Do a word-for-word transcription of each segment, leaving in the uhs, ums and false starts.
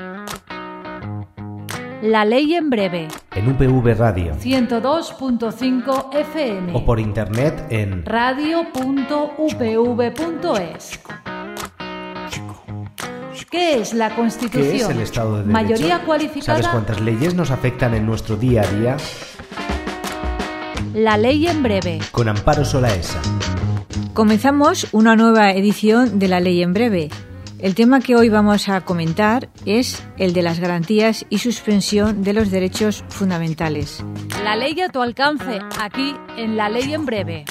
La ley en breve. En U P V Radio. ciento dos punto cinco F M. O por internet en radio punto u p v punto es. ¿Qué es la Constitución? ¿Qué es el Estado de Derecho? Mayoría cualificada. ¿Sabes cuántas leyes nos afectan en nuestro día a día? La ley en breve. Con Amparo Solaesa. Comenzamos una nueva edición de La ley en breve. El tema que hoy vamos a comentar es el de las garantías y suspensión de los derechos fundamentales. La ley a tu alcance, aquí en La ley en breve.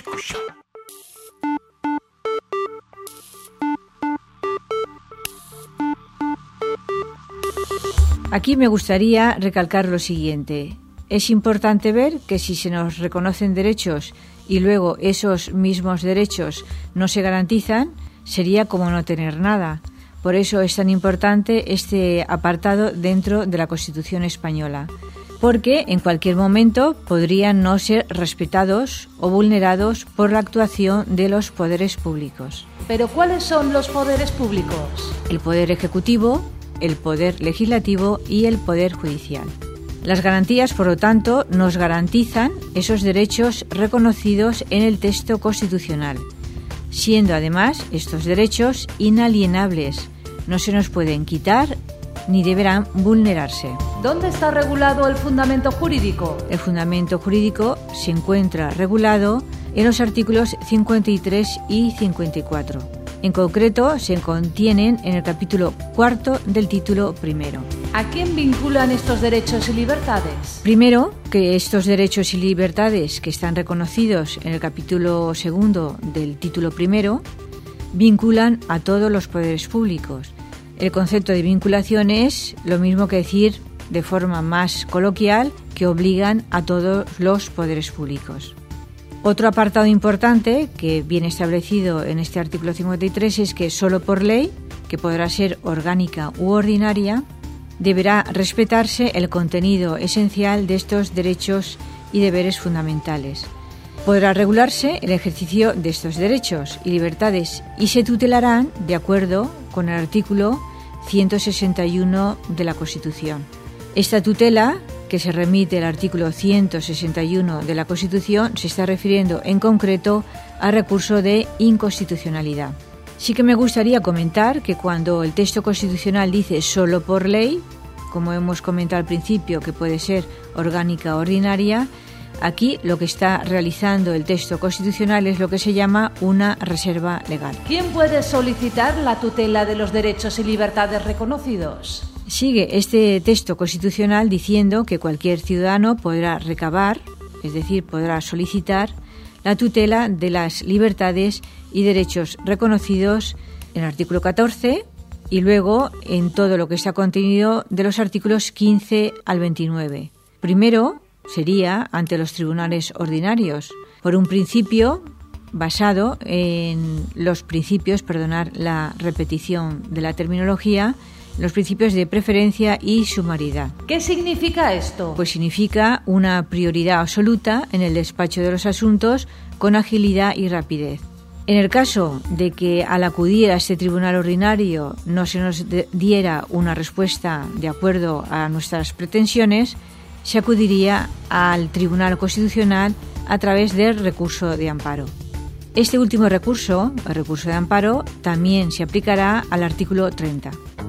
Aquí me gustaría recalcar lo siguiente. Es importante ver que si se nos reconocen derechos y luego esos mismos derechos no se garantizan, sería como no tener nada. Por eso es tan importante este apartado dentro de la Constitución española, porque en cualquier momento podrían no ser respetados o vulnerados por la actuación de los poderes públicos. ¿Pero cuáles son los poderes públicos? El Poder Ejecutivo, el Poder Legislativo y el Poder Judicial. Las garantías, por lo tanto, nos garantizan esos derechos reconocidos en el texto constitucional, siendo además estos derechos inalienables, no se nos pueden quitar ni deberán vulnerarse. ¿Dónde está regulado el fundamento jurídico? El fundamento jurídico se encuentra regulado en los artículos cincuenta y tres y cincuenta y cuatro. En concreto, se contienen en el capítulo cuarto del título primero. ¿A quién vinculan estos derechos y libertades? Primero, que estos derechos y libertades que están reconocidos en el capítulo segundo del título primero vinculan a todos los poderes públicos. El concepto de vinculación es lo mismo que decir, de forma más coloquial, que obligan a todos los poderes públicos. Otro apartado importante que viene establecido en este artículo cincuenta y tres es que solo por ley, que podrá ser orgánica u ordinaria, deberá respetarse el contenido esencial de estos derechos y deberes fundamentales. Podrá regularse el ejercicio de estos derechos y libertades y se tutelarán de acuerdo con el artículo ciento sesenta y uno de la Constitución. Esta tutela, que se remite al artículo ciento sesenta y uno de la Constitución, se está refiriendo en concreto al recurso de inconstitucionalidad. Sí que me gustaría comentar que cuando el texto constitucional dice solo por ley, como hemos comentado al principio, que puede ser orgánica o ordinaria, aquí lo que está realizando el texto constitucional es lo que se llama una reserva legal. ¿Quién puede solicitar la tutela de los derechos y libertades reconocidos? Sigue este texto constitucional diciendo que cualquier ciudadano podrá recabar, es decir, podrá solicitar la tutela de las libertades y derechos reconocidos en el artículo catorce y luego en todo lo que está contenido de los artículos quince al veintinueve. Primero sería ante los tribunales ordinarios, por un principio basado en los principios, perdonar la repetición de la terminología, los principios de preferencia y sumariedad. ¿Qué significa esto? Pues significa una prioridad absoluta en el despacho de los asuntos con agilidad y rapidez. En el caso de que al acudir a este tribunal ordinario no se nos diera una respuesta de acuerdo a nuestras pretensiones, se acudiría al Tribunal Constitucional a través del recurso de amparo. Este último recurso, el recurso de amparo, también se aplicará al artículo treinta.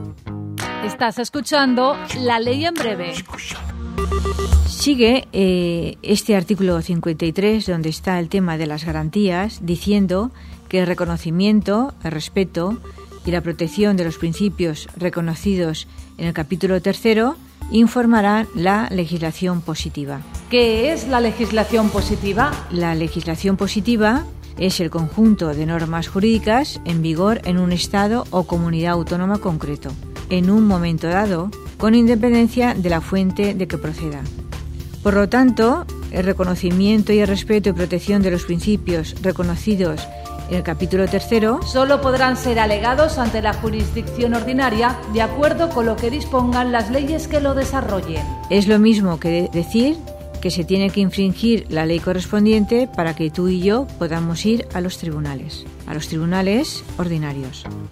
Estás escuchando La ley en breve. Sigue eh, este artículo cincuenta y tres, donde está el tema de las garantías, diciendo que el reconocimiento, el respeto y la protección de los principios reconocidos en el capítulo tercero informarán la legislación positiva. ¿Qué es la legislación positiva? La legislación positiva es el conjunto de normas jurídicas en vigor en un Estado o comunidad autónoma concreto, en un momento dado, con independencia de la fuente de que proceda. Por lo tanto, el reconocimiento y el respeto y protección de los principios reconocidos en el capítulo tercero solo podrán ser alegados ante la jurisdicción ordinaria de acuerdo con lo que dispongan las leyes que lo desarrollen. Es lo mismo que de- decir que se tiene que infringir la ley correspondiente para que tú y yo podamos ir a los tribunales, a los tribunales ordinarios.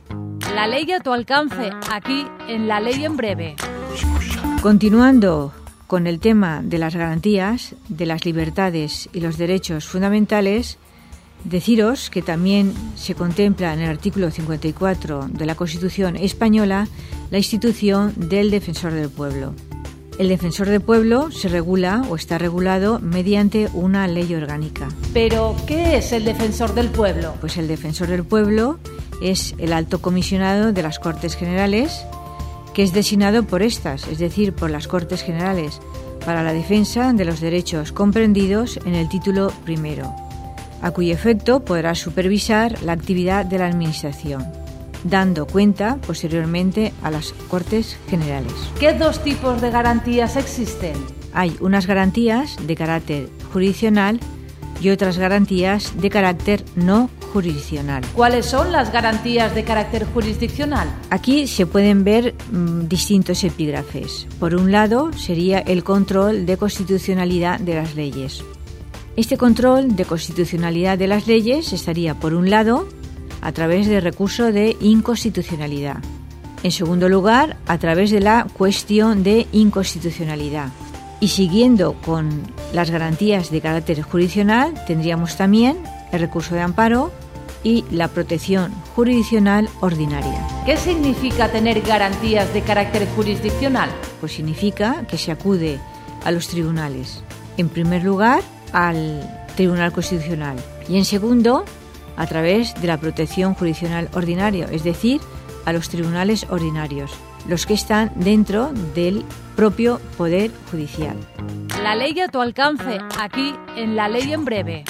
La ley a tu alcance, aquí en La Ley en Breve. Continuando con el tema de las garantías, de las libertades y los derechos fundamentales, deciros que también se contempla en el artículo cincuenta y cuatro de la Constitución española la institución del Defensor del Pueblo. El Defensor del Pueblo se regula o está regulado mediante una ley orgánica. ¿Pero qué es el Defensor del Pueblo? Pues el Defensor del Pueblo es el alto comisionado de las Cortes Generales, que es designado por estas, es decir, por las Cortes Generales, para la defensa de los derechos comprendidos en el título primero, a cuyo efecto podrá supervisar la actividad de la Administración, dando cuenta posteriormente a las Cortes Generales. ¿Qué dos tipos de garantías existen? Hay unas garantías de carácter jurisdiccional y otras garantías de carácter no jurisdiccional. ¿Cuáles son las garantías de carácter jurisdiccional? Aquí se pueden ver mmm, distintos epígrafes. Por un lado sería el control de constitucionalidad de las leyes. Este control de constitucionalidad de las leyes estaría, por un lado, a través del recurso de inconstitucionalidad. En segundo lugar, a través de la cuestión de inconstitucionalidad. Y siguiendo con las garantías de carácter jurisdiccional, tendríamos también el recurso de amparo y la protección jurisdiccional ordinaria. ¿Qué significa tener garantías de carácter jurisdiccional? Pues significa que se acude a los tribunales. En primer lugar, al Tribunal Constitucional y en segundo, a través de la protección jurisdiccional ordinaria, es decir, a los tribunales ordinarios, los que están dentro del propio Poder Judicial. La ley a tu alcance, aquí en La Ley en Breve.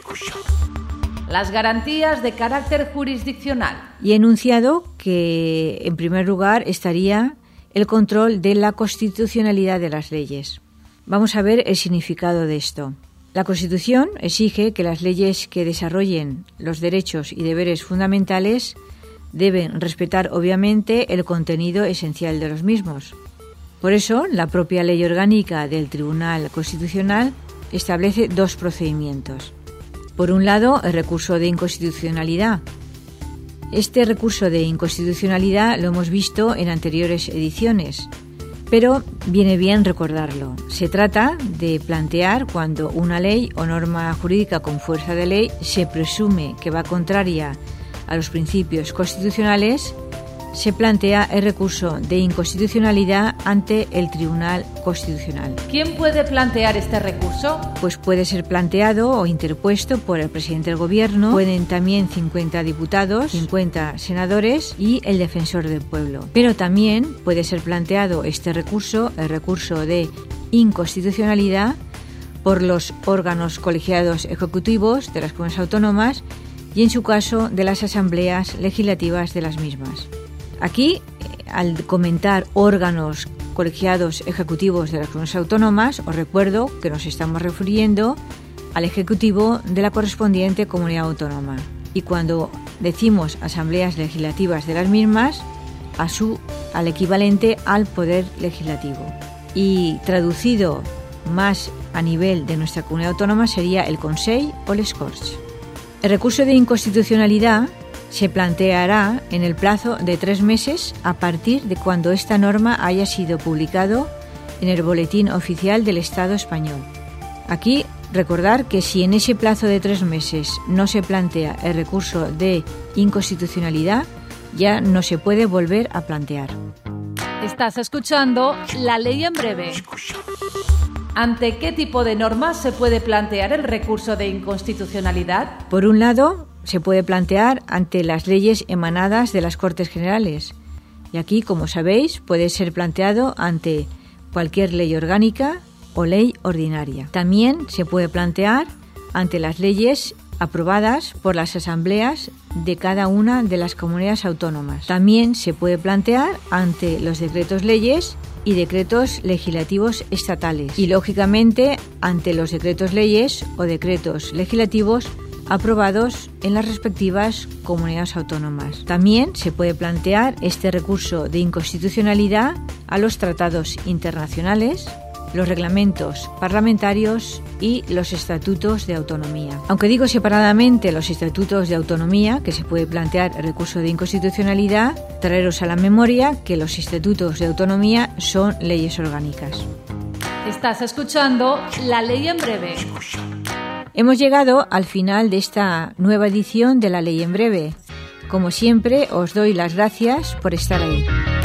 Las garantías de carácter jurisdiccional. Y he enunciado que, en primer lugar, estaría el control de la constitucionalidad de las leyes. Vamos a ver el significado de esto. La Constitución exige que las leyes que desarrollen los derechos y deberes fundamentales deben respetar, obviamente, el contenido esencial de los mismos. Por eso, la propia Ley Orgánica del Tribunal Constitucional establece dos procedimientos. Por un lado, el recurso de inconstitucionalidad. Este recurso de inconstitucionalidad lo hemos visto en anteriores ediciones, pero viene bien recordarlo. Se trata de plantear cuando una ley o norma jurídica con fuerza de ley se presume que va contraria a los principios constitucionales, se plantea el recurso de inconstitucionalidad ante el Tribunal Constitucional. ¿Quién puede plantear este recurso? Pues puede ser planteado o interpuesto por el presidente del Gobierno, pueden también cincuenta diputados, cincuenta senadores y el Defensor del Pueblo. Pero también puede ser planteado este recurso, el recurso de inconstitucionalidad, por los órganos colegiados ejecutivos de las comunidades autónomas y, en su caso, de las asambleas legislativas de las mismas. Aquí, al comentar órganos colegiados ejecutivos de las comunidades autónomas, os recuerdo que nos estamos refiriendo al ejecutivo de la correspondiente comunidad autónoma. Y cuando decimos asambleas legislativas de las mismas, a su, al equivalente al poder legislativo. Y traducido más a nivel de nuestra comunidad autónoma sería el Consell o les Corts. El recurso de inconstitucionalidad se planteará en el plazo de tres meses a partir de cuando esta norma haya sido publicado en el Boletín Oficial del Estado Español. Aquí recordar que si en ese plazo de tres meses no se plantea el recurso de inconstitucionalidad, ya no se puede volver a plantear. Estás escuchando La Ley en Breve. ¿Ante qué tipo de normas se puede plantear el recurso de inconstitucionalidad? Por un lado, se puede plantear ante las leyes emanadas de las Cortes Generales. Y aquí, como sabéis, puede ser planteado ante cualquier ley orgánica o ley ordinaria. También se puede plantear ante las leyes aprobadas por las asambleas de cada una de las comunidades autónomas. También se puede plantear ante los decretos leyes y decretos legislativos estatales. Y, lógicamente, ante los decretos leyes o decretos legislativos aprobados en las respectivas comunidades autónomas. También se puede plantear este recurso de inconstitucionalidad a los tratados internacionales los reglamentos parlamentarios y los estatutos de autonomía. Aunque digo separadamente los estatutos de autonomía, que se puede plantear el recurso de inconstitucionalidad, traeros a la memoria que los estatutos de autonomía son leyes orgánicas. Estás escuchando La Ley en Breve. Hemos llegado al final de esta nueva edición de La Ley en Breve. Como siempre, os doy las gracias por estar ahí.